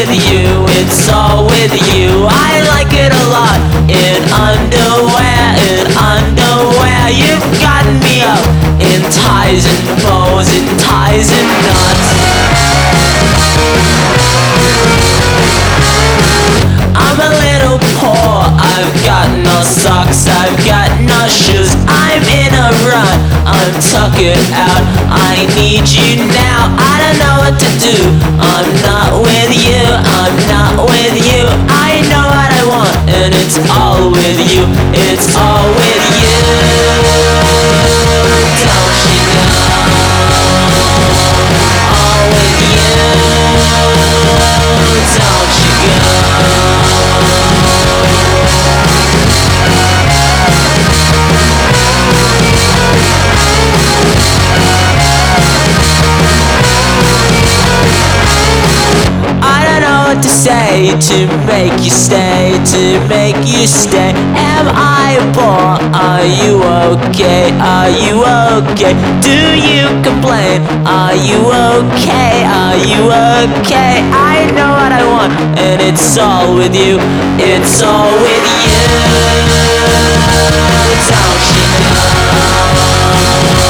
with you, it's all with you. I like it a lot. In underwear, you've gotten me up in ties and bows, in ties and knots. I'm a little poor, I've got no socks, I've got no shoes. I'm in a rut, I'm tucking out, I need you now. I don't know what to do, I'm not with you, I'm not with you. I know what I want, and it's all with you, it's all with you. Don't you know, all with you. Don't you go. To say, to make you stay, to make you stay. Am I a bore? Are you okay? Are you okay? Do you complain? Are you okay? Are you okay? I know what I want, and it's all with you, it's all with you. Don't you know?